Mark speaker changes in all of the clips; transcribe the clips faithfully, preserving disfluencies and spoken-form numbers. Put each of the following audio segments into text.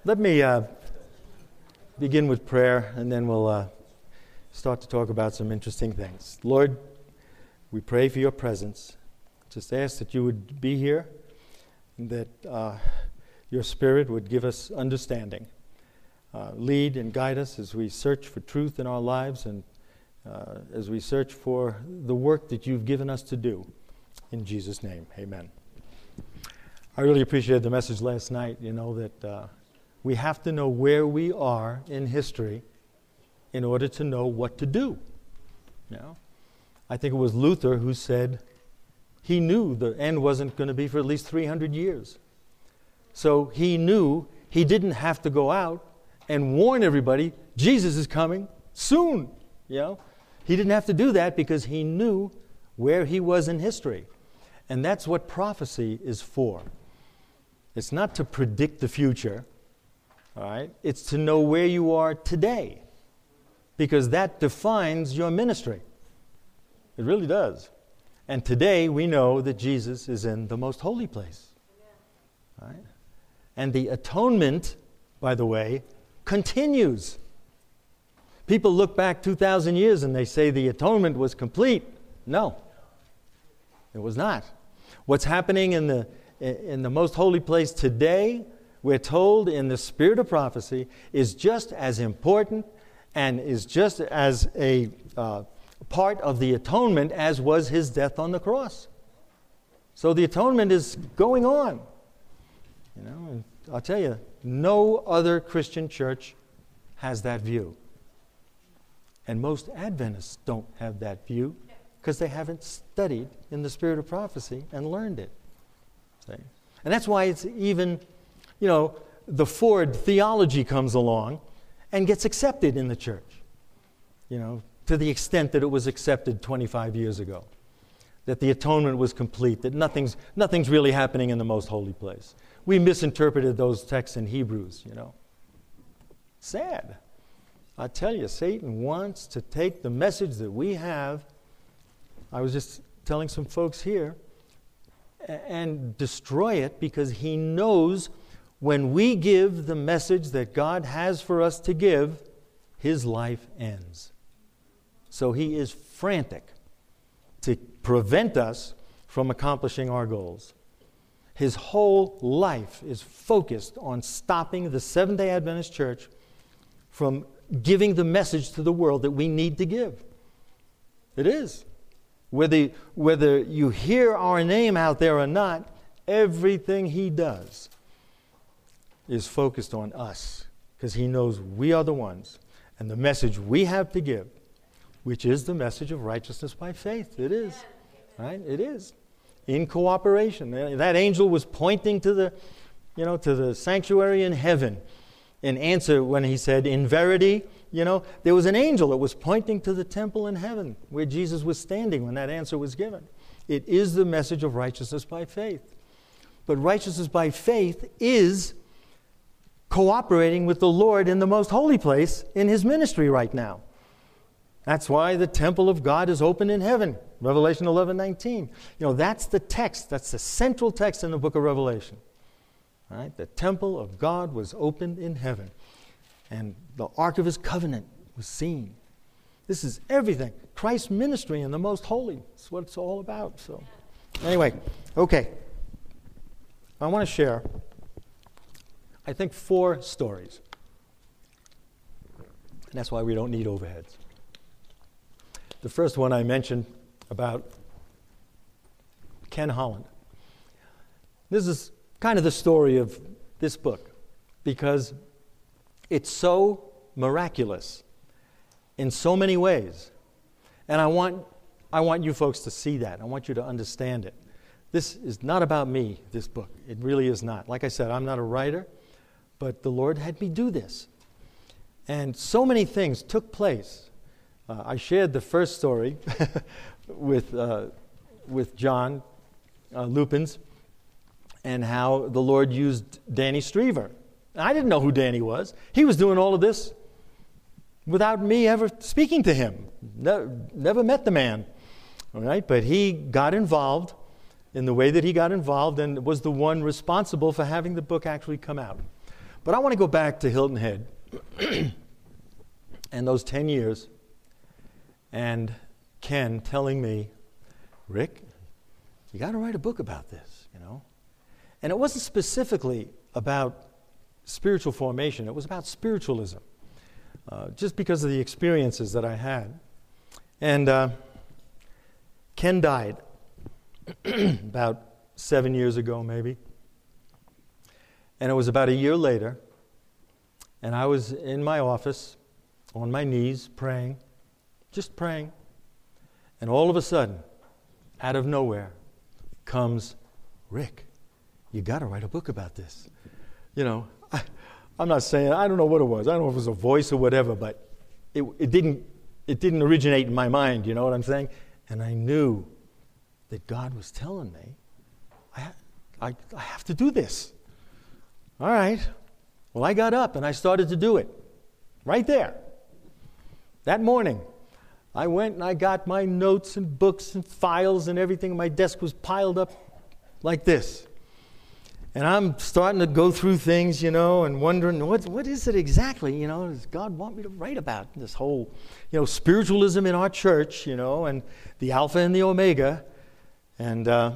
Speaker 1: Let me uh, begin with prayer, and then we'll uh, start to talk about some interesting things. Lord, we pray for your presence. Just ask that you would be here, and that uh, your Spirit would give us understanding. Uh, lead and guide us as we search for truth in our lives, and uh, as we search for the work that you've given us to do. In Jesus' name, amen. I really appreciated the message last night, you know, that uh, we have to know where we are in history in order to know what to do. You know? I think it was Luther who said he knew the end wasn't going to be for at least three hundred years. So he knew he didn't have to go out and warn everybody, Jesus is coming soon. You know? He didn't have to do that because he knew where he was in history. And that's what prophecy is for. It's not to predict the future, all right? It's to know where you are today, because that defines your ministry. It really does. And today we know that Jesus is in the most holy place. All right? And the atonement, by the way, continues. People look back two thousand years and they say the atonement was complete. No, it was not. What's happening in the in the most holy place today, we're told in the spirit of prophecy, is just as important and is just as a uh, part of the atonement as was his death on the cross. So the atonement is going on. You know, and I'll tell you, no other Christian church has that view. And most Adventists don't have that view because they haven't studied in the spirit of prophecy and learned it. See? And that's why it's even, you know, the Ford theology comes along and gets accepted in the church, you know, to the extent that it was accepted twenty-five years ago, that the atonement was complete, that nothing's, nothing's really happening in the most holy place. We misinterpreted those texts in Hebrews, you know. Sad. I tell you, Satan wants to take the message that we have, I was just telling some folks here, and destroy it, because he knows when we give the message that God has for us to give, his life ends. So he is frantic to prevent us from accomplishing our goals. His whole life is focused on stopping the Seventh-day Adventist Church from giving the message to the world that we need to give. It is. Whether, whether you hear our name out there or not, everything he does is focused on us, because he knows we are the ones, and the message we have to give, which is the message of righteousness by faith. It is. Right? It is. In cooperation. That angel was pointing to the, you know, to the sanctuary in heaven in answer when he said, in verity, you know, there was an angel that was pointing to the temple in heaven where Jesus was standing when that answer was given. It is the message of righteousness by faith. But righteousness by faith is cooperating with the Lord in the most holy place in his ministry right now. That's why the temple of God is open in heaven. Revelation eleven nineteen. You know, that's the text. That's the central text in the book of Revelation. All right? The temple of God was opened in heaven. And the Ark of his covenant was seen. This is everything. Christ's ministry in the most holy. That's what it's all about. So, anyway, okay. I want to share, I think, four stories. And that's why we don't need overheads. The first one I mentioned about Ken Holland. This is kind of the story of this book, because it's so miraculous in so many ways. And I want, I want you folks to see that. I want you to understand it. This is not about me, this book. It really is not. Like I said, I'm not a writer, but the Lord had me do this. And so many things took place. Uh, I shared the first story with uh, with John uh, Lupins, and how the Lord used Danny Strever. I didn't know who Danny was. He was doing all of this without me ever speaking to him. Never, never met the man, all right? But he got involved in the way that he got involved, and was the one responsible for having the book actually come out. But I want to go back to Hilton Head and those ten years and Ken telling me, Rick, you got to write a book about this, you know. And it wasn't specifically about spiritual formation. It was about spiritualism, uh, just because of the experiences that I had. And uh, Ken died about seven years ago, maybe. And it was about a year later, and I was in my office, on my knees, praying, just praying. And all of a sudden, out of nowhere, comes, Rick, you got to write a book about this. You know, I, I'm not saying, I don't know what it was. I don't know if it was a voice or whatever, but it, it didn't it didn't originate in my mind, you know what I'm saying? And I knew that God was telling me, I, I, I have to do this. All right. Well, I got up and I started to do it. Right there. That morning, I went and I got my notes and books and files and everything. My desk was piled up like this. And I'm starting to go through things, you know, and wondering, what, what is it exactly, you know, does God want me to write about? This whole, you know, spiritualism in our church, you know, and the Alpha and the Omega. And uh,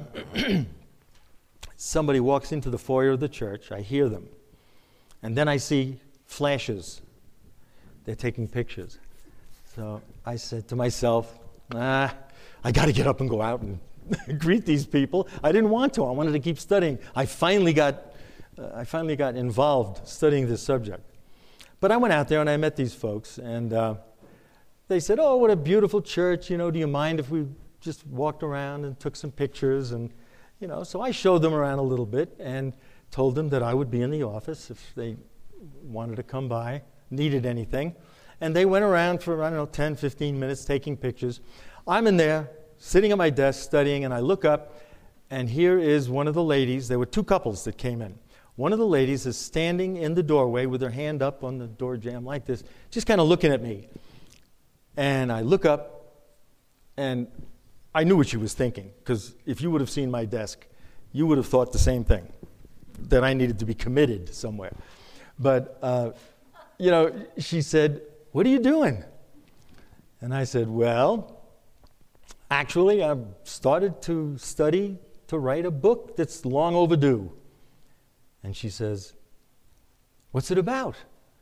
Speaker 1: somebody walks into the foyer of the church. I hear them. And then I see flashes. They're taking pictures. So I said to myself, ah, I got to get up and go out and greet these people. I didn't want to. I wanted to keep studying. I finally got, uh, I finally got involved studying this subject. But I went out there and I met these folks, and uh, they said, "Oh, what a beautiful church! You know, do you mind if we just walked around and took some pictures?" And you know, so I showed them around a little bit and told them that I would be in the office if they wanted to come by, needed anything. And they went around for, I don't know, ten, fifteen minutes taking pictures. I'm in there, sitting at my desk studying, and I look up, and here is one of the ladies. There were two couples that came in. One of the ladies is standing in the doorway with her hand up on the door jamb like this, just kind of looking at me. And I look up, and I knew what she was thinking, because if you would have seen my desk, you would have thought the same thing, that I needed to be committed somewhere. But, uh, you know, she said, "What are you doing?" And I said, "Well, actually, I've started to study to write a book that's long overdue." And she says, "What's it about?"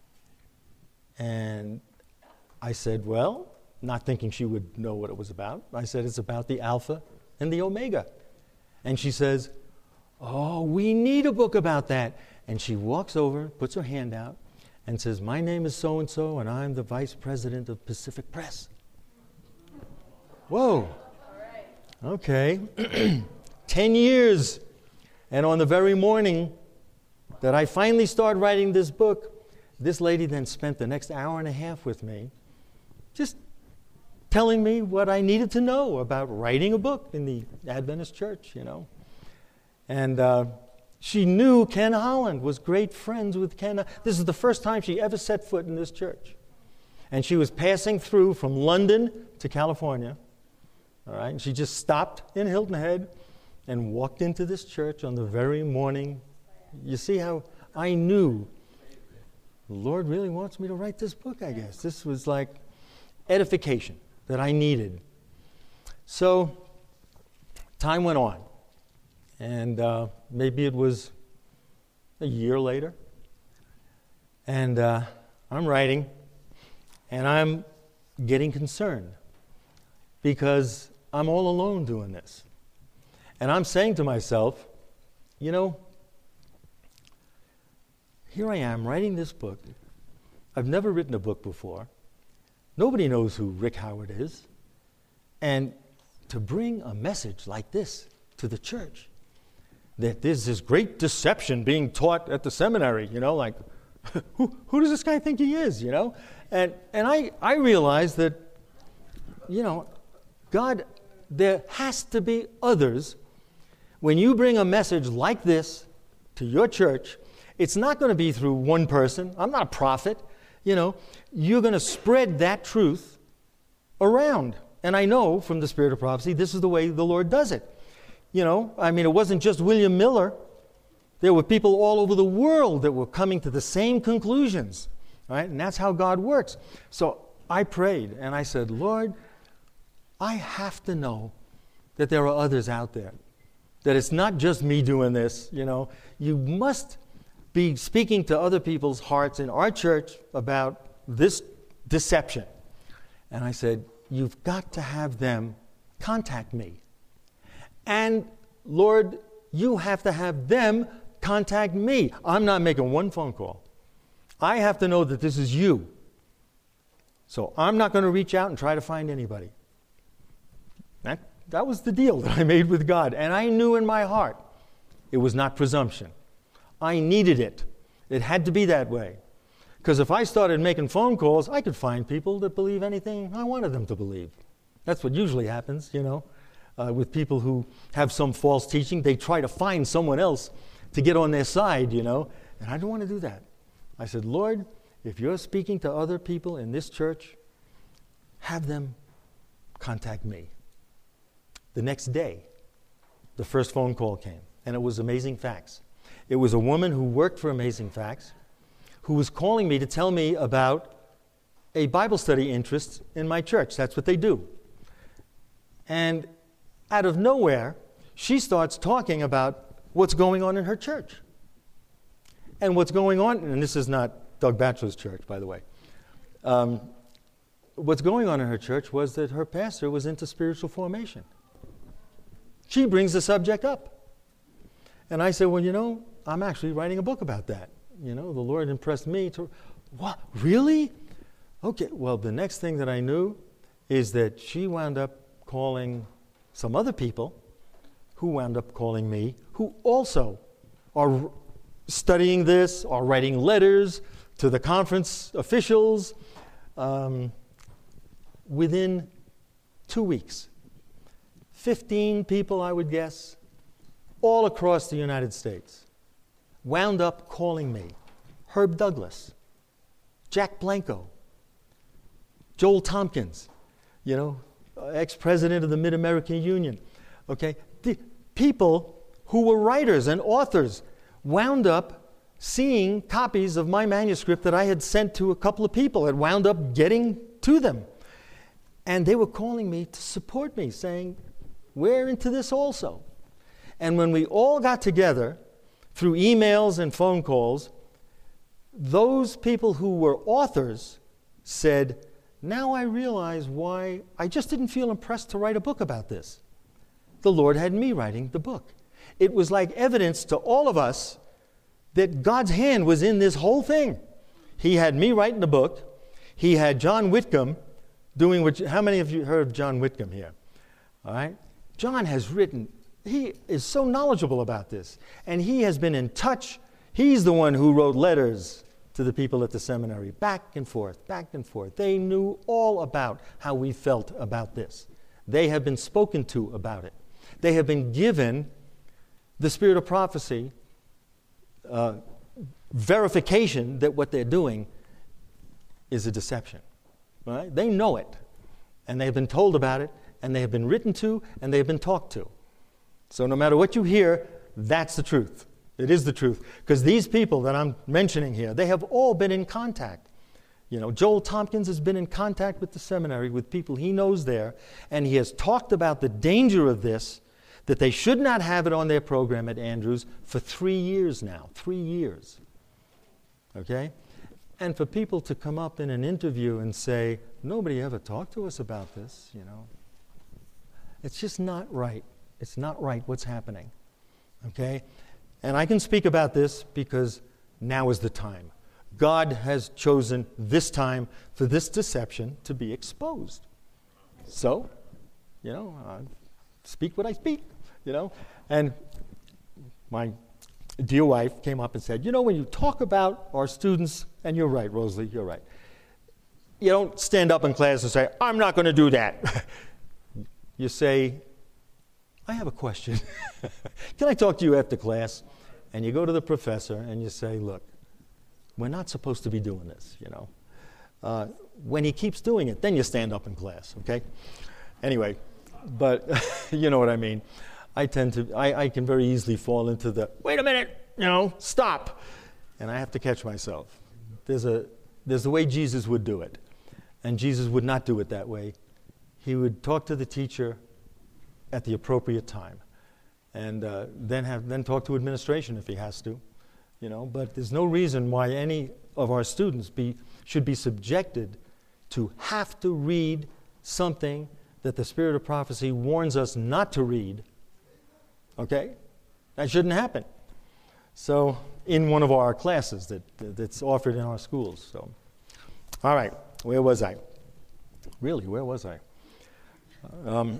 Speaker 1: And I said, well, not thinking she would know what it was about, I said, "It's about the Alpha and the Omega." And she says, "Oh, we need a book about that." And she walks over, puts her hand out, and says, "My name is so-and-so, and I'm the vice president of Pacific Press." Whoa. Okay. Ten years. And on the very morning that I finally started writing this book, this lady then spent the next hour and a half with me, just telling me what I needed to know about writing a book in the Adventist church, you know. And uh, she knew Ken Holland, was great friends with Ken. This is the first time she ever set foot in this church. And she was passing through from London to California. All right, and she just stopped in Hilton Head and walked into this church on the very morning. You see how I knew the Lord really wants me to write this book, I guess. This was like edification that I needed. So time went on. And uh, maybe it was a year later. And uh, I'm writing, and I'm getting concerned because I'm all alone doing this. And I'm saying to myself, you know, here I am writing this book. I've never written a book before. Nobody knows who Rick Howard is. And to bring a message like this to the church, that there's this great deception being taught at the seminary, you know, like, who, who does this guy think he is, you know? And and I, I realized that, you know, God, there has to be others. When you bring a message like this to your church, it's not going to be through one person. I'm not a prophet, you know. You're going to spread that truth around. And I know from the spirit of prophecy, this is the way the Lord does it. You know, I mean, it wasn't just William Miller There were people all over the world that were coming to the same conclusions, right? And that's how God works. So I prayed, and I said, Lord, I have to know that there are others out there, that it's not just me doing this, you know. You must be speaking to other people's hearts in our church about this deception. And I said, you've got to have them contact me. And Lord, you have to have them contact me. I'm not making one phone call. I have to know that this is you. So I'm not going to reach out and try to find anybody. That, that was the deal that I made with God. And I knew in my heart it was not presumption. I needed it. It had to be that way. Because if I started making phone calls, I could find people that believe anything I wanted them to believe. That's what usually happens, you know, uh, with people who have some false teaching. They try to find someone else to get on their side, you know, and I don't want to do that. I said, Lord, if you're speaking to other people in this church, have them contact me. The next day, the first phone call came, and it was Amazing Facts. It was a woman who worked for Amazing Facts who was calling me to tell me about a Bible study interest in my church. That's what they do. And out of nowhere, she starts talking about what's going on in her church. And what's going on, and this is not Doug Batchelor's church, by the way. Um, what's going on in her church was that her pastor was into spiritual formation. She brings the subject up. And I said, well, you know, I'm actually writing a book about that. You know, the Lord impressed me to, what, really? Okay, well, the next thing that I knew is that she wound up calling some other people who wound up calling me, who also are studying this, are writing letters to the conference officials. Um, within two weeks, fifteen people, I would guess, all across the United States, wound up calling me. Herb Douglas, Jack Blanco, Joel Tompkins, you know, ex-president of the Mid-American Union, okay? The people who were writers and authors wound up seeing copies of my manuscript that I had sent to a couple of people. It wound up getting to them. And they were calling me to support me, saying, we're into this also. And when we all got together through emails and phone calls, those people who were authors said, now I realize why I just didn't feel impressed to write a book about this. The Lord had me writing the book. It was like evidence to all of us that God's hand was in this whole thing. He had me writing the book. He had John Whitcomb doing what, how many of you heard of John Whitcomb here? All right? John has written, he is so knowledgeable about this. And he has been in touch. He's the one who wrote letters to the people at the seminary, back and forth, back and forth. They knew all about how we felt about this. They have been spoken to about it. They have been given the spirit of prophecy, uh, verification that what they're doing is a deception. Right? They know it, and they have been told about it, and they have been written to, and they have been talked to. So no matter what you hear, that's the truth. It is the truth. Because these people that I'm mentioning here, they have all been in contact. You know, Joel Tompkins has been in contact with the seminary, with people he knows there, and he has talked about the danger of this, that they should not have it on their program at Andrews for three years now. Three years. Okay? And for people to come up in an interview and say, nobody ever talked to us about this, you know. It's just not right. It's not right what's happening. Okay? And I can speak about this because now is the time. God has chosen this time for this deception to be exposed. So, you know, I speak what I speak, you know. And my dear wife came up and said, you know, when you talk about our students, and you're right, Rosalie, you're right. You don't stand up in class and say, I'm not going to do that. You say, I have a question. Can I talk to you after class? And you go to the professor and you say, look, we're not supposed to be doing this, you know. Uh, when he keeps doing it, then you stand up in class, okay? Anyway, but you know what I mean. I tend to, I, I can very easily fall into the, wait a minute, you know, stop. And I have to catch myself. There's a there's the way Jesus would do it. And Jesus would not do it that way. He would talk to the teacher at the appropriate time. And uh, then have then talk to administration if he has to. You know, but there's no reason why any of our students be should be subjected to have to read something that the Spirit of prophecy warns us not to read. Okay? That shouldn't happen. So, in one of our classes that that's offered in our schools. So, all right, where was I? Really, where was I? Um,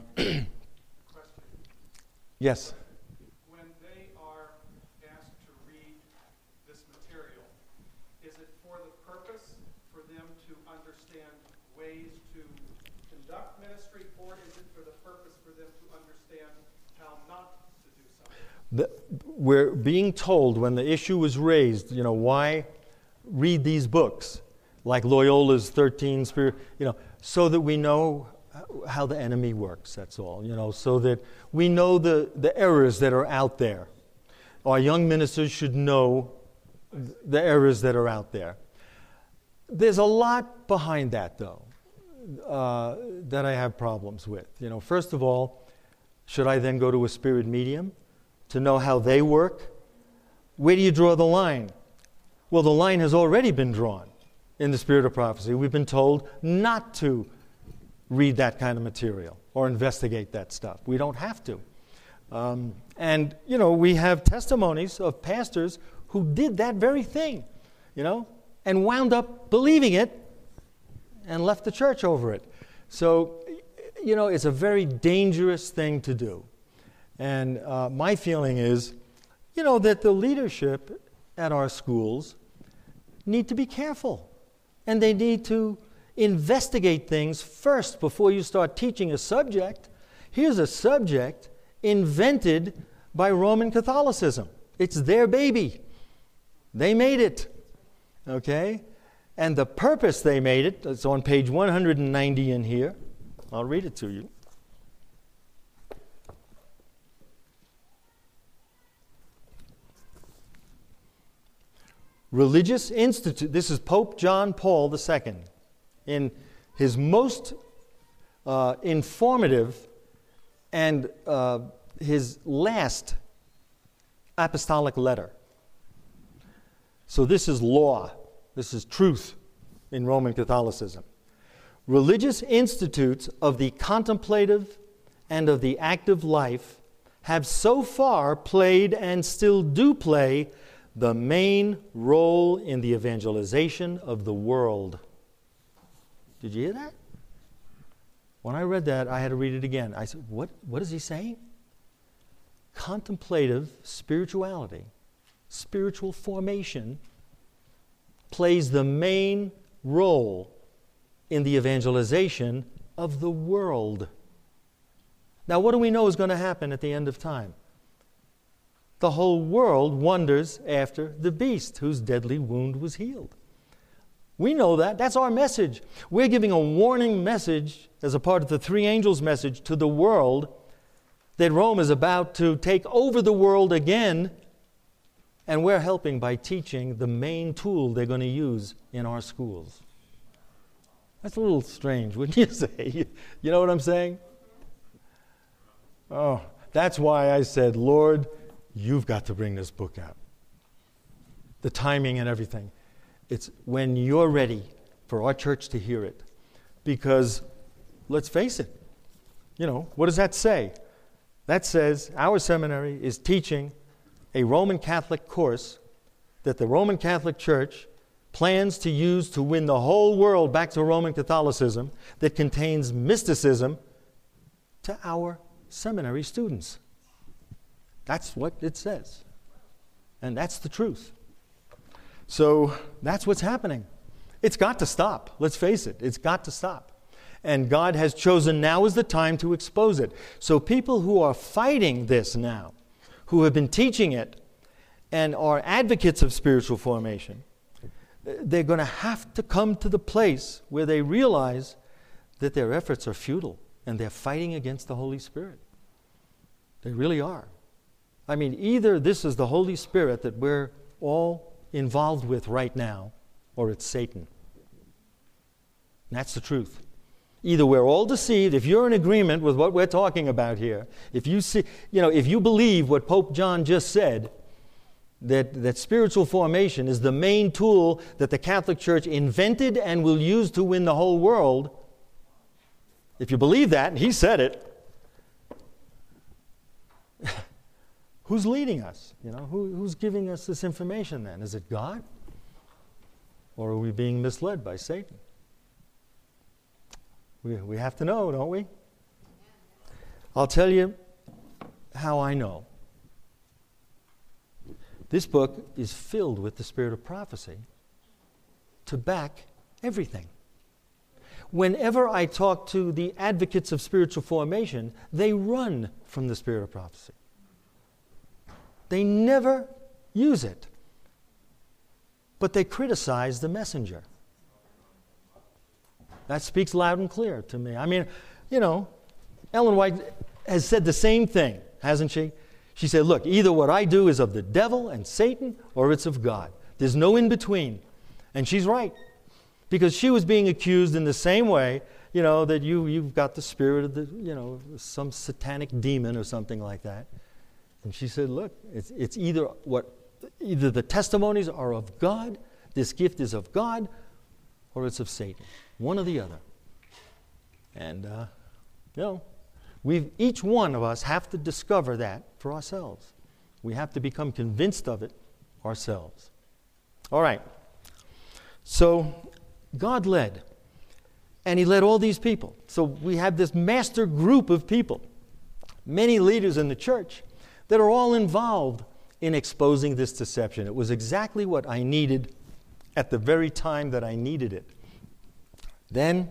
Speaker 1: yes.
Speaker 2: When they are asked to read this material, is it for the purpose for them to understand ways to conduct ministry, or is it for the purpose for them to understand how not to do something?
Speaker 1: The, we're being told when the issue was raised, you know, why read these books, like Loyola's thirteen Spirit, you know, so that we know how the enemy works, that's all, you know, so that we know the, the errors that are out there. Our young ministers should know the errors that are out there. There's a lot behind that, though, uh, that I have problems with. You know, first of all, should I then go to a spirit medium to know how they work? Where do you draw the line? Well, the line has already been drawn in the Spirit of prophecy. We've been told not to read that kind of material or investigate that stuff. We don't have to. Um, and, you know, we have testimonies of pastors who did that very thing, you know, and wound up believing it and left the church over it. So, you know, it's a very dangerous thing to do. And uh, my feeling is, you know, that the leadership at our schools need to be careful. And they need to investigate things first before you start teaching a subject. Here's a subject invented by Roman Catholicism. It's their baby. They made it. Okay? And the purpose they made it, it's on page one hundred ninety in here. I'll read it to you. Religious Institute, this is Pope John Paul the Second, in his most uh, informative and uh, his last apostolic letter. So this is law, this is truth in Roman Catholicism. Religious institutes of the contemplative and of the active life have so far played and still do play the main role in the evangelization of the world. Did you hear that? When I read that, I had to read it again. I said, what, what is he saying? Contemplative spirituality, spiritual formation, plays the main role in the evangelization of the world. Now, what do we know is going to happen at the end of time? The whole world wonders after the beast whose deadly wound was healed. We know that. That's our message. We're giving a warning message as a part of the three angels' message to the world that Rome is about to take over the world again, and we're helping by teaching the main tool they're going to use in our schools. That's a little strange, wouldn't you say? You know what I'm saying? Oh, that's why I said, Lord, you've got to bring this book out. The timing and everything. It's when you're ready for our church to hear it. Because, let's face it, you know, what does that say? That says our seminary is teaching a Roman Catholic course that the Roman Catholic Church plans to use to win the whole world back to Roman Catholicism, that contains mysticism to our seminary students. That's what it says. And that's the truth. So that's what's happening. It's got to stop. Let's face it. It's got to stop. And God has chosen now is the time to expose it. So people who are fighting this now, who have been teaching it and are advocates of spiritual formation, they're going to have to come to the place where they realize that their efforts are futile and they're fighting against the Holy Spirit. They really are. I mean, either this is the Holy Spirit that we're all involved with right now, or it's Satan. And that's the truth. Either we're all deceived, if you're in agreement with what we're talking about here, if you see, you know, if you believe what Pope John just said, that, that spiritual formation is the main tool that the Catholic Church invented and will use to win the whole world, if you believe that, and he said it, who's leading us? You know, who, who's giving us this information then? Is it God? Or are we being misled by Satan? We, we have to know, don't we? I'll tell you how I know. This book is filled with the spirit of prophecy to back everything. Whenever I talk to the advocates of spiritual formation, they run from the spirit of prophecy. They never use it, but they criticize the messenger. That speaks loud and clear to me. I mean, you know, Ellen White has said the same thing, hasn't she? She said, look, either what I do is of the devil and Satan, or it's of God. There's no in between. And she's right, because she was being accused in the same way, you know, that you, you've got the spirit of the, you know, some satanic demon or something like that. And she said, look, it's, it's either what, either the testimonies are of God, this gift is of God, or it's of Satan. One or the other. And, uh, you know, we've, each one of us have to discover that for ourselves. We have to become convinced of it ourselves. All right. So, God led. And He led all these people. So we have this master group of people, many leaders in the church, that are all involved in exposing this deception. It was exactly what I needed at the very time that I needed it. Then,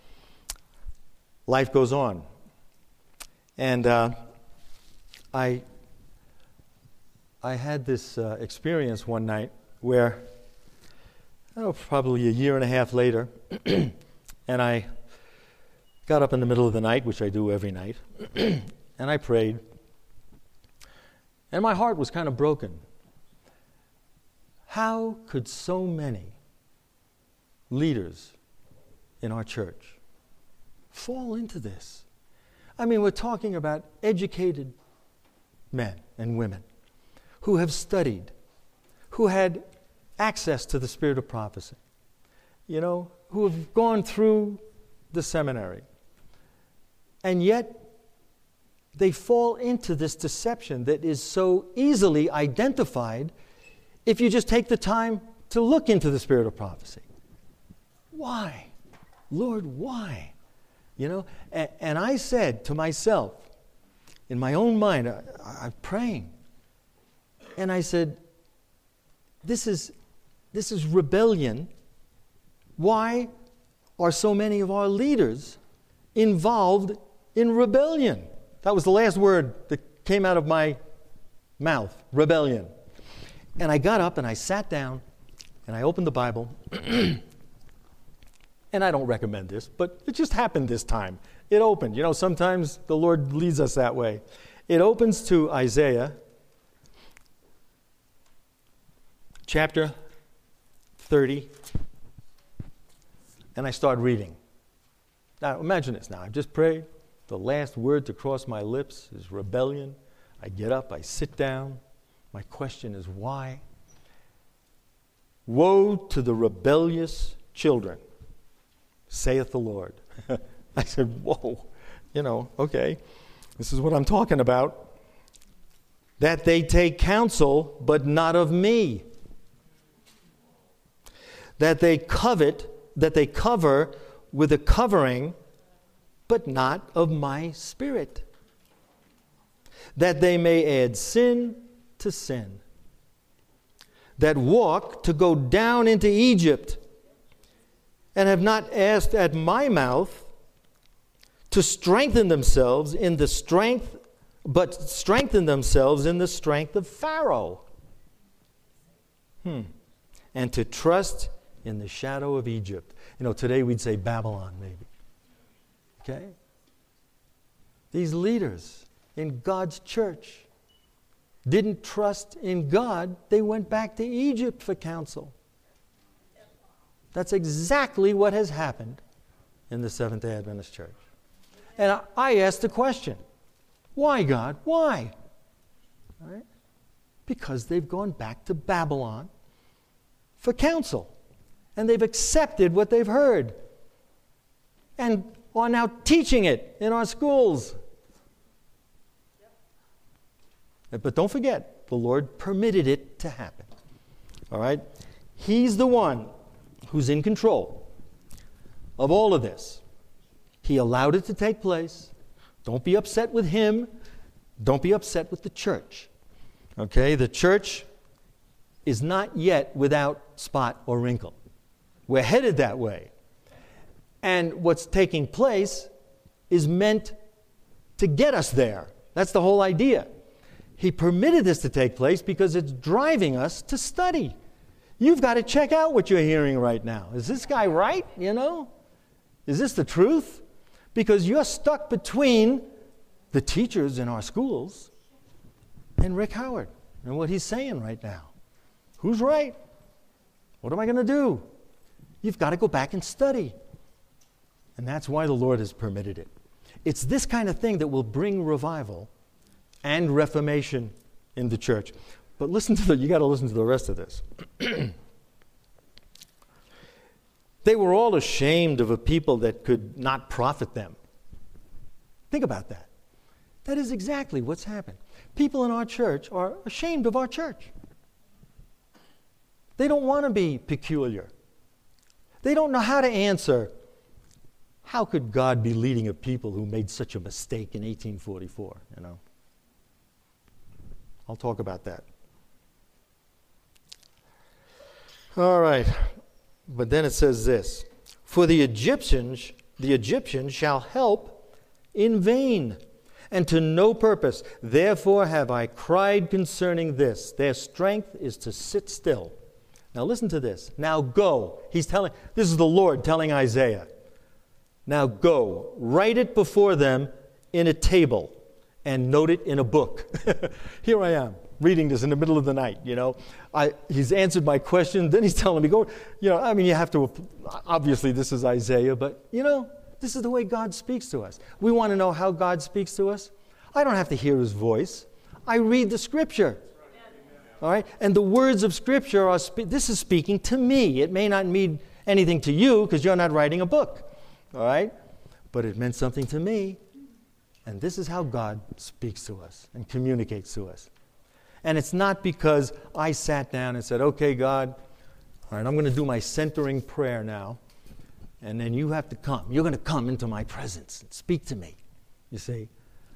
Speaker 1: life goes on. And uh, I, I had this uh, experience one night where, oh, probably a year and a half later, and I got up in the middle of the night, which I do every night, and I prayed. And my heart was kind of broken. How could so many leaders in our church fall into this? I mean, we're talking about educated men and women who have studied, who had access to the spirit of prophecy, you know, who have gone through the seminary, and yet they fall into this deception that is so easily identified if you just take the time to look into the spirit of prophecy. Why? Lord, why? You know, and, and I said to myself, in my own mind, I, I'm praying, and I said, this is, this is rebellion. Why are so many of our leaders involved in rebellion? That was the last word that came out of my mouth, rebellion. And I got up and I sat down and I opened the Bible. And I don't recommend this, but it just happened this time. It opened. You know, sometimes the Lord leads us that way. It opens to Isaiah chapter thirty. And I start reading. Now, imagine this now. I've just prayed. The last word to cross my lips is rebellion. I get up, I sit down. My question is, why? Woe to the rebellious children, saith the Lord. I said, whoa, you know, okay. This is what I'm talking about. That they take counsel, but not of me. That they covet, that they cover with a covering, but not of my spirit. That they may add sin to sin. That walk to go down into Egypt, and have not asked at my mouth to strengthen themselves in the strength, but strengthen themselves in the strength of Pharaoh. Hmm. And to trust in the shadow of Egypt. You know, today we'd say Babylon, maybe. Okay? These leaders in God's church didn't trust in God, they went back to Egypt for counsel. That's exactly what has happened in the Seventh-day Adventist Church. And I, I asked the question, why, God? Why? All right? Because they've gone back to Babylon for counsel. And they've accepted what they've heard. And are now teaching it in our schools. Yep. But don't forget, the Lord permitted it to happen. All right? He's the one who's in control of all of this. He allowed it to take place. Don't be upset with him. Don't be upset with the church. Okay? The church is not yet without spot or wrinkle. We're headed that way. And what's taking place is meant to get us there. That's the whole idea. He permitted this to take place because it's driving us to study. You've got to check out what you're hearing right now. Is this guy right, you know? Is this the truth? Because you're stuck between the teachers in our schools and Rick Howard and what he's saying right now. Who's right? What am I going to do? You've got to go back and study. And that's why the Lord has permitted it. It's this kind of thing that will bring revival and reformation in the church. But listen to the, you got to listen to the rest of this. They were all ashamed of a people that could not profit them. Think about that. That is exactly what's happened. People in our church are ashamed of our church. They don't want to be peculiar. They don't know how to answer, how could God be leading a people who made such a mistake in eighteen forty-four, you know? I'll talk about that. All right. But then it says this, for the Egyptians, the Egyptians shall help in vain, and to no purpose. Therefore have I cried concerning this. Their strength is to sit still. Now listen to this. Now go. He's telling, this is the Lord telling Isaiah. Now go, write it before them in a table and note it in a book. Here I am, reading this in the middle of the night, you know. I, he's answered my question, then he's telling me, go, you know, I mean, you have to, obviously this is Isaiah, but, you know, this is the way God speaks to us. We want to know how God speaks to us. I don't have to hear his voice. I read the Scripture. All right? And the words of Scripture are, spe- this is speaking to me. It may not mean anything to you because you're not writing a book. All right? But it meant something to me. And this is how God speaks to us and communicates to us. And it's not because I sat down and said, okay, God, all right, I'm going to do my centering prayer now. And then you have to come. You're going to come into my presence and speak to me. You see?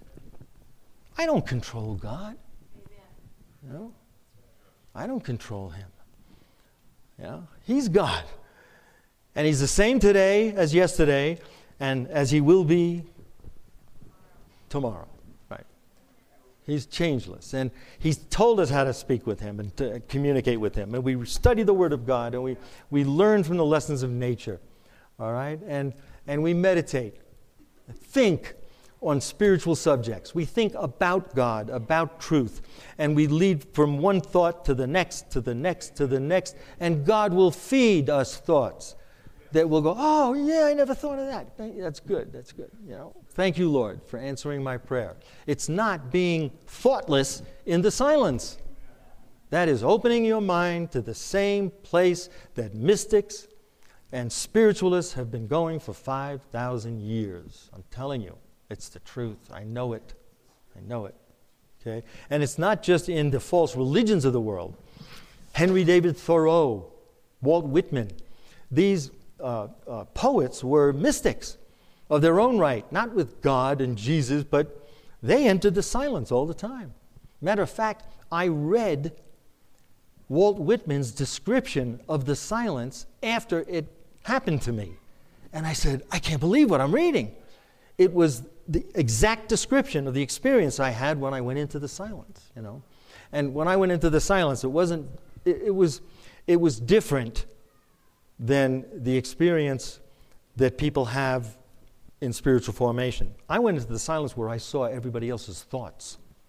Speaker 1: I don't control God. Amen. You know? I don't control him. You know? He's God. And he's the same today as yesterday and as he will be tomorrow. Right? He's changeless. And he's told us how to speak with him and to communicate with him. And we study the Word of God and we, we learn from the lessons of nature. All right? And, and we meditate. Think on spiritual subjects. We think about God, about truth, and we lead from one thought to the next, to the next, to the next, and God will feed us thoughts that will go, oh, yeah, I never thought of that. That's good, that's good. You know, thank you, Lord, for answering my prayer. It's not being thoughtless in the silence. That is opening your mind to the same place that mystics and spiritualists have been going for five thousand years. I'm telling you. It's the truth. I know it. I know it. Okay? And it's not just in the false religions of the world. Henry David Thoreau, Walt Whitman, these uh, uh, poets were mystics of their own right, not with God and Jesus, but they entered the silence all the time. Matter of fact, I read Walt Whitman's description of the silence after it happened to me. And I said, I can't believe what I'm reading. It was the exact description of the experience I had when I went into the silence, you know. And when I went into the silence, it wasn't, it, it was, it was different than the experience that people have in spiritual formation. I went into the silence where I saw everybody else's thoughts.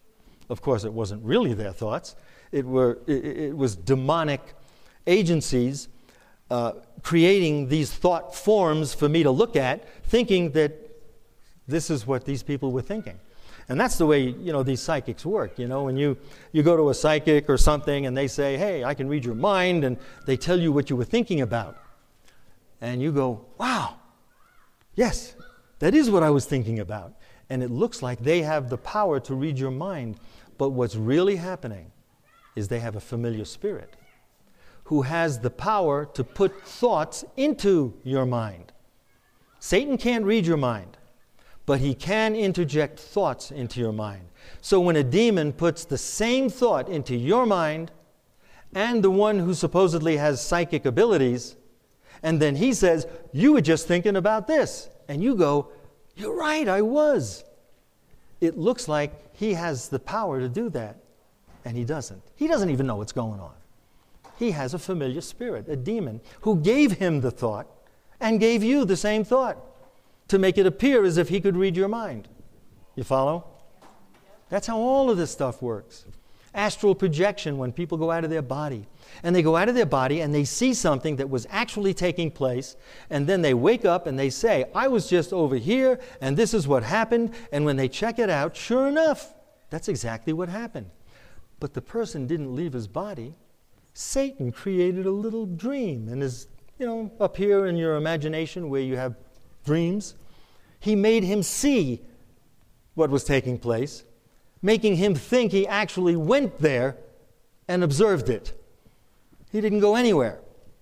Speaker 1: Of course, it wasn't really their thoughts. It, were, it, it was demonic agencies uh, creating these thought forms for me to look at, thinking that this is what these people were thinking. And that's the way, you know, these psychics work. You know, when you, you go to a psychic or something and they say, hey, I can read your mind, and they tell you what you were thinking about. And you go, wow, yes, that is what I was thinking about. And it looks like they have the power to read your mind. But what's really happening is they have a familiar spirit who has the power to put thoughts into your mind. Satan can't read your mind, but he can interject thoughts into your mind. So when a demon puts the same thought into your mind and the one who supposedly has psychic abilities, and then he says, you were just thinking about this. And you go, you're right, I was. It looks like he has the power to do that, and he doesn't. He doesn't even know what's going on. He has a familiar spirit, a demon, who gave him the thought and gave you the same thought to make it appear as if he could read your mind. You follow? That's how all of this stuff works. Astral projection, when people go out of their body. And they go out of their body and they see something that was actually taking place, and then they wake up and they say, I was just over here and this is what happened. And when they check it out, sure enough, that's exactly what happened. But the person didn't leave his body. Satan created a little dream and is, you know, up here in your imagination where you have dreams. He made him see what was taking place, making him think he actually went there and observed it. He didn't go anywhere.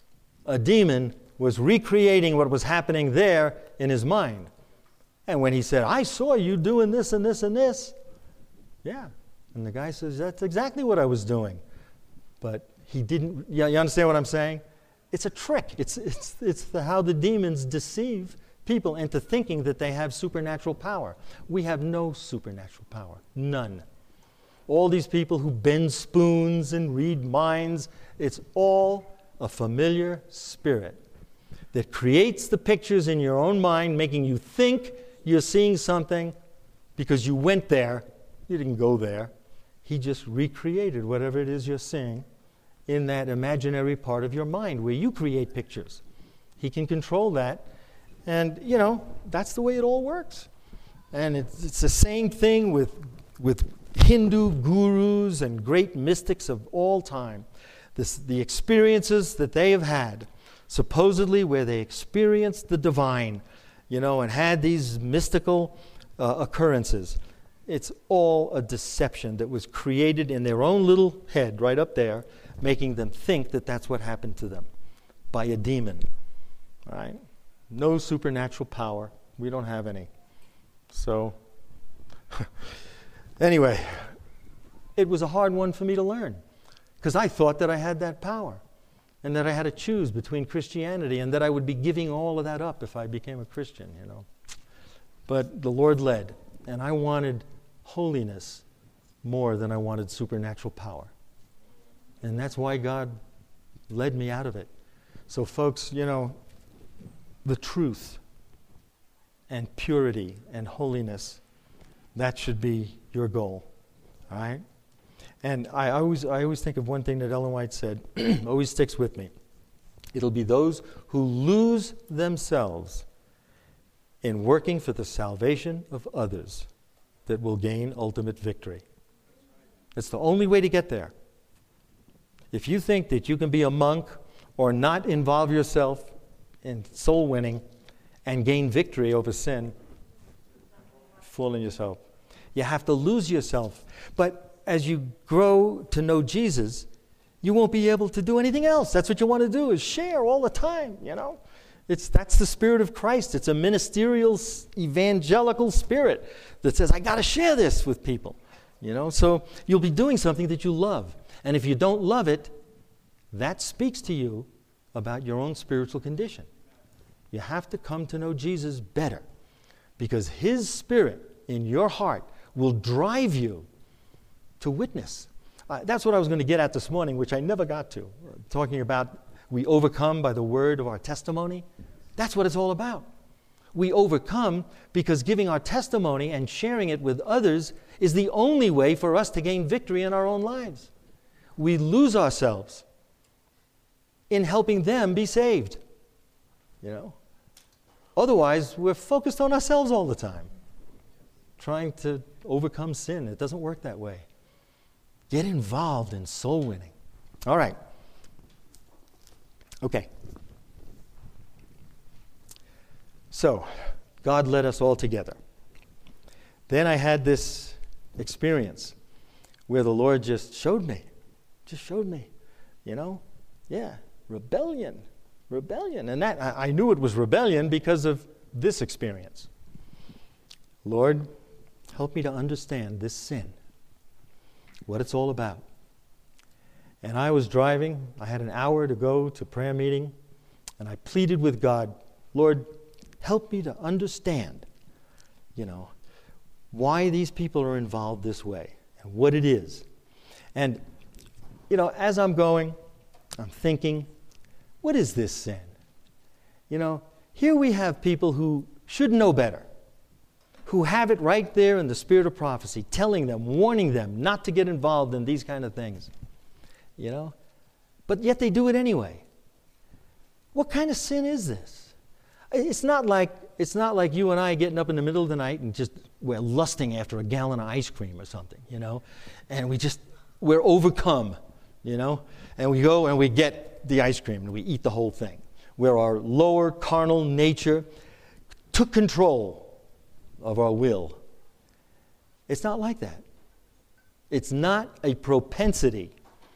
Speaker 1: A demon was recreating what was happening there in his mind. And when he said, I saw you doing this and this and this, yeah. And the guy says, that's exactly what I was doing. But he didn't, you understand what I'm saying? It's a trick. It's, it's, it's the, how the demons deceive people into thinking that they have supernatural power. We have no supernatural power. None. All these people who bend spoons and read minds, it's all a familiar spirit that creates the pictures in your own mind, making you think you're seeing something because you went there. You didn't go there. He just recreated whatever it is you're seeing in that imaginary part of your mind where you create pictures. He can control that. And, you know, that's the way it all works. And it's, it's the same thing with, with Hindu gurus and great mystics of all time. This, the experiences that they have had, supposedly where they experienced the divine, you know, and had these mystical uh, occurrences. It's all a deception that was created in their own little head right up there, making them think that that's what happened to them by a demon. All right? No supernatural power. We don't have any. So, anyway, it was a hard one for me to learn because I thought that I had that power and that I had to choose between Christianity and that I would be giving all of that up if I became a Christian, you know. But the Lord led, and I wanted holiness more than I wanted supernatural power. And that's why God led me out of it. So, folks, you know, the truth and purity and holiness, that should be your goal, all right? And I always, I always think of one thing that Ellen White said, always sticks with me. It'll be those who lose themselves in working for the salvation of others that will gain ultimate victory. It's the only way to get there. If you think that you can be a monk or not involve yourself in soul winning and gain victory over sin, fooling yourself. You have to lose yourself. But as you grow to know Jesus, you won't be able to do anything else. That's what you want to do, is share all the time, you know. It's that's the spirit of Christ. It's a ministerial, evangelical spirit that says, I got to share this with people, you know. So you'll be doing something that you love. And if you don't love it, that speaks to you about your own spiritual condition. You have to come to know Jesus better because his spirit in your heart will drive you to witness. Uh, that's what I was going to get at this morning, which I never got to. Talking about we overcome by the word of our testimony. That's what it's all about. We overcome because giving our testimony and sharing it with others is the only way for us to gain victory in our own lives. We lose ourselves in helping them be saved. You know? Otherwise, we're focused on ourselves all the time, trying to overcome sin. It doesn't work that way. Get involved in soul winning. All right. Okay. So, God led us all together. Then I had this experience where the Lord just showed me, just showed me, you know, yeah, rebellion, rebellion. And that, I, I knew it was rebellion because of this experience. Lord, help me to understand this sin, what it's all about. And I was driving, I had an hour to go to prayer meeting, and I pleaded with God, Lord, help me to understand, you know, why these people are involved this way and what it is. And, you know, as I'm going, I'm thinking, what is this sin? You know, here we have people who should know better, who have it right there in the spirit of prophecy, telling them, warning them not to get involved in these kind of things, you know, but yet they do it anyway. What kind of sin is this? It's not like it's not like you and I getting up in the middle of the night and just we're lusting after a gallon of ice cream or something, you know, and we just we're overcome, you know, and we go and we get the ice cream and we eat the whole thing, where our lower carnal nature took control of our will. It's not like that. It's not a propensity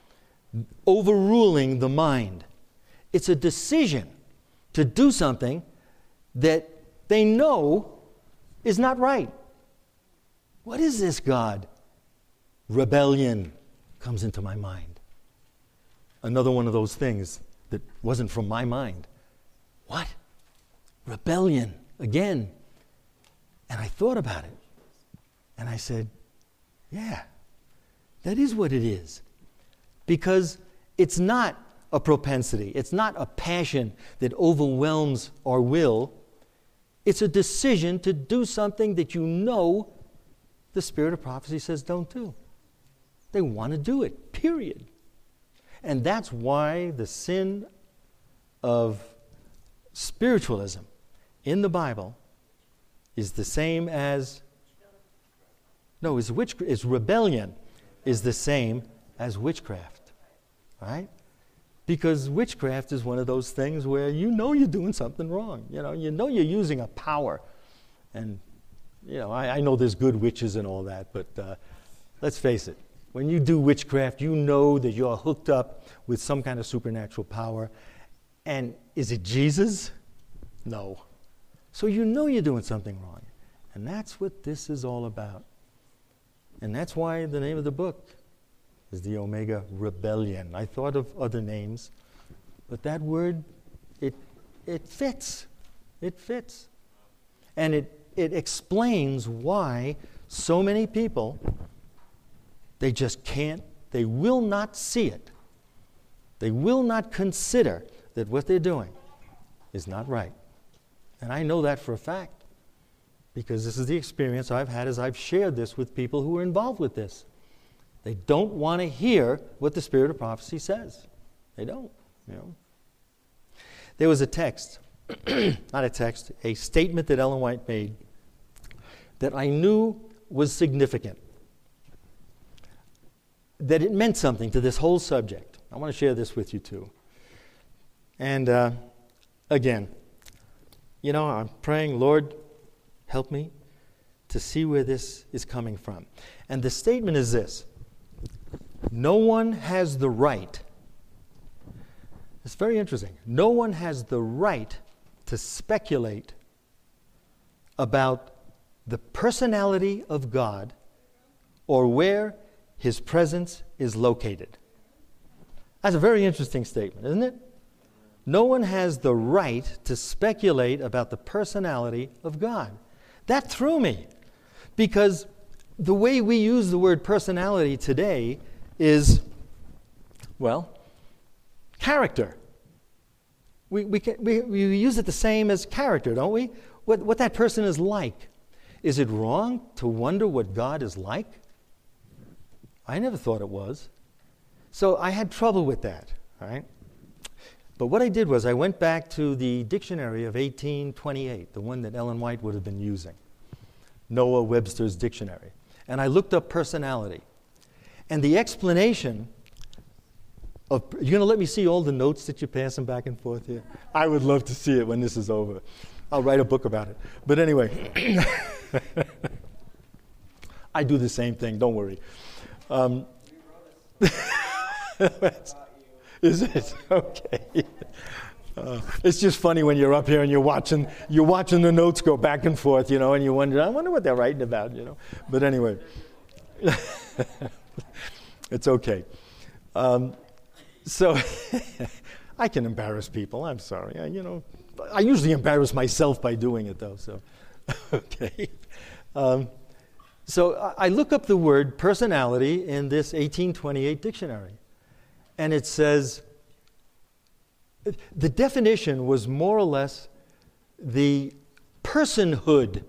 Speaker 1: overruling the mind. It's a decision to do something that they know is not right. What is this, God? Rebellion comes into my mind. Another one of those things that wasn't from my mind. What? Rebellion again. And I thought about it. And I said, yeah, that is what it is. Because it's not a propensity. It's not a passion that overwhelms our will. It's a decision to do something that you know the spirit of prophecy says don't do. They want to do it, period. And that's why the sin of spiritualism in the Bible is the same as, no, is witch, is rebellion is the same as witchcraft, right? Because witchcraft is one of those things where you know you're doing something wrong. You know, you know you're using a power. And, you know, I, I know there's good witches and all that, but uh, let's face it. When you do witchcraft, you know that you're hooked up with some kind of supernatural power. And is it Jesus? No. So you know you're doing something wrong. And that's what this is all about. And that's why the name of the book is the Omega Rebellion. I thought of other names, but that word, it it fits. It fits. And it, it explains why so many people, they just can't, they will not see it. They will not consider that what they're doing is not right. And I know that for a fact, because this is the experience I've had as I've shared this with people who are involved with this. They don't want to hear what the spirit of prophecy says. They don't, you know. There was a text, not a text, a statement that Ellen White made that I knew was significant, that it meant something to this whole subject. I want to share this with you too. And uh, again, you know, I'm praying, Lord, help me to see where this is coming from. And the statement is this: no one has the right, it's very interesting, no one has the right to speculate about the personality of God or where His presence is located. That's a very interesting statement, isn't it? No one has the right to speculate about the personality of God. That threw me, because the way we use the word personality today is, well, character. We, we, can, we, we use it the same as character, don't we? what, what that person is like. Is it wrong to wonder what God is like? I never thought it was. So I had trouble with that, all right? But what I did was I went back to the dictionary of eighteen twenty-eight, the one that Ellen White would have been using, Noah Webster's dictionary. And I looked up personality. And the explanation of, you're going to let me see all the notes that you're passing back and forth here? I would love to see it when this is over. I'll write a book about it. But anyway, I do the same thing, don't worry. Um, is it? Okay. Uh, it's just funny when you're up here and you're watching you're watching the notes go back and forth, you know, and you wonder, I wonder what they're writing about, you know. But anyway, it's okay. Um, so I can embarrass people. I'm sorry. I, you know, I usually embarrass myself by doing it, though. So, okay. Um, so I, I look up the word personality in this eighteen twenty-eight dictionary, and it says, the definition was more or less the personhood.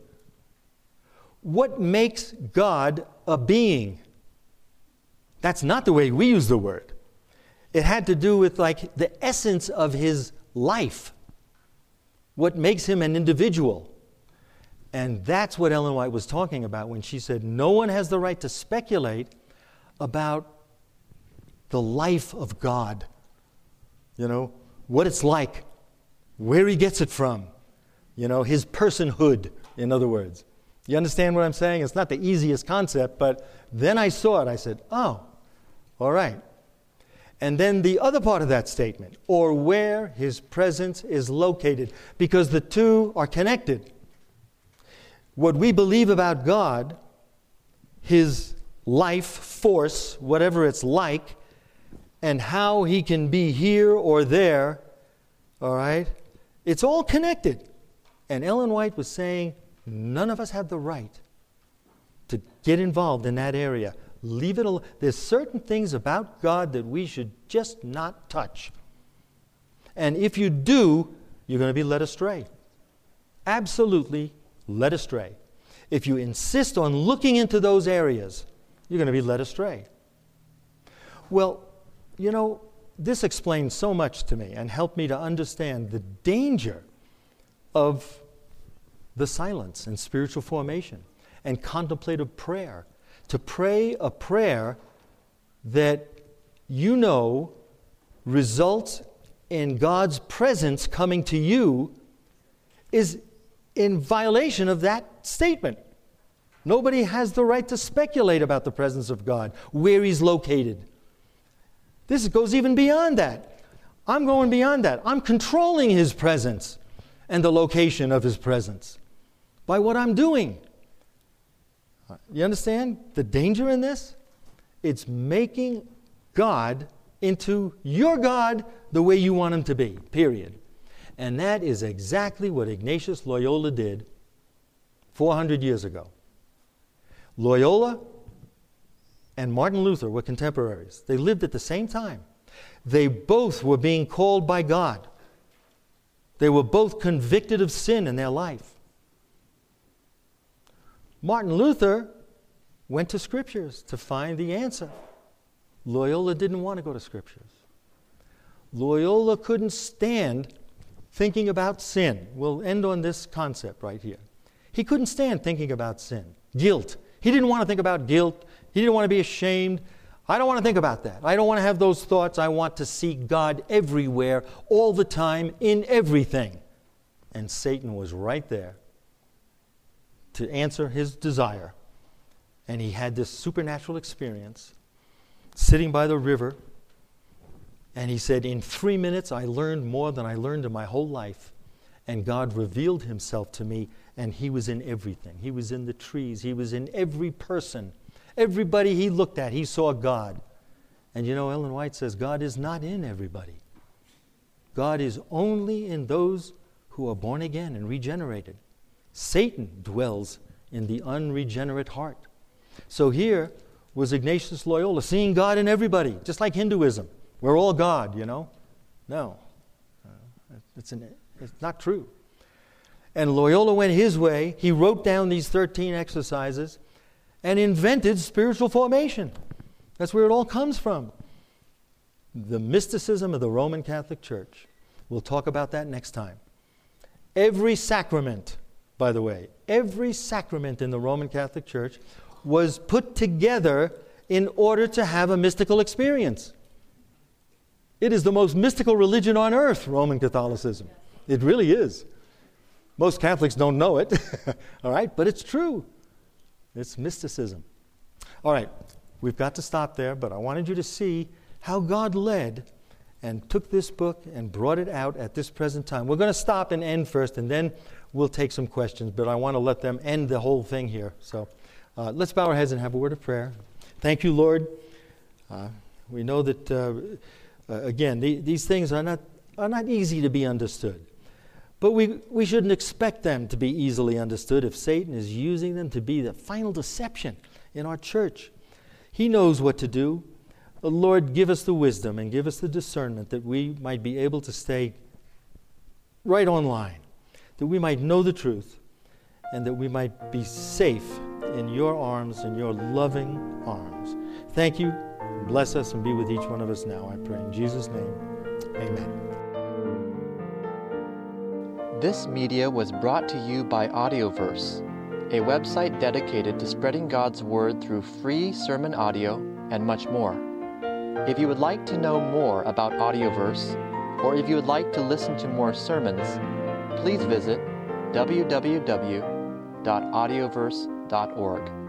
Speaker 1: What makes God a being? That's not the way we use the word. It had to do with like the essence of his life. What makes him an individual. And that's what Ellen White was talking about when she said no one has the right to speculate about the life of God. You know, what it's like, where he gets it from, you know, his personhood, in other words. You understand what I'm saying? It's not the easiest concept, but then I saw it. I said, oh, all right. And then the other part of that statement, or where his presence is located, because the two are connected. What we believe about God, his life force, whatever it's like, and how he can be here or there, all right? It's all connected. And Ellen White was saying, none of us have the right to get involved in that area. Leave it alone. There's certain things about God that we should just not touch. And if you do, you're going to be led astray. Absolutely led astray. If you insist on looking into those areas, you're going to be led astray. Well, you know, this explains so much to me and helped me to understand the danger of the silence and spiritual formation and contemplative prayer. To pray a prayer that you know results in God's presence coming to you is in violation of that statement. Nobody has the right to speculate about the presence of God, where he's located. This goes even beyond that. I'm going beyond that. I'm controlling his presence and the location of his presence by what I'm doing. You understand the danger in this? It's making God into your God the way you want him to be, period. And that is exactly what Ignatius Loyola did four hundred years ago. Loyola and Martin Luther were contemporaries. They lived at the same time. They both were being called by God. They were both convicted of sin in their life. Martin Luther went to Scriptures to find the answer. Loyola didn't want to go to Scriptures. Loyola couldn't stand thinking about sin. We'll end on this concept right here. He couldn't stand thinking about sin. Guilt. He didn't want to think about guilt. He didn't want to be ashamed. I don't want to think about that. I don't want to have those thoughts. I want to see God everywhere, all the time, in everything. And Satan was right there to answer his desire. And he had this supernatural experience sitting by the river. And he said, in three minutes, I learned more than I learned in my whole life. And God revealed himself to me, and he was in everything. He was in the trees. He was in every person. Everybody he looked at, he saw God. And you know, Ellen White says God is not in everybody. God is only in those who are born again and regenerated. Satan dwells in the unregenerate heart. So here was Ignatius Loyola, seeing God in everybody, just like Hinduism. We're all God, you know. No, uh, it's, an, it's not true. And Loyola went his way. He wrote down these thirteen exercises and invented spiritual formation. That's where it all comes from. The mysticism of the Roman Catholic Church. We'll talk about that next time. Every sacrament, by the way, every sacrament in the Roman Catholic Church was put together in order to have a mystical experience. It is the most mystical religion on earth, Roman Catholicism. It really is. Most Catholics don't know it, all right, but it's true. It's mysticism. All right, we've got to stop there, but I wanted you to see how God led and took this book and brought it out at this present time. We're going to stop and end first, and then we'll take some questions, but I want to let them end the whole thing here. So uh, let's bow our heads and have a word of prayer. Thank you, Lord. Uh, we know that, uh, uh, again, the, these things are not, are not easy to be understood. But we, we shouldn't expect them to be easily understood if Satan is using them to be the final deception in our church. He knows what to do. Lord, give us the wisdom and give us the discernment that we might be able to stay right on line, that we might know the truth, and that we might be safe in your arms, in your loving arms. Thank you. Bless us and be with each one of us now, I pray. In Jesus' name, amen.
Speaker 3: This media was brought to you by Audioverse, a website dedicated to spreading God's Word through free sermon audio and much more. If you would like to know more about Audioverse, or if you would like to listen to more sermons, please visit w w w dot audioverse dot org.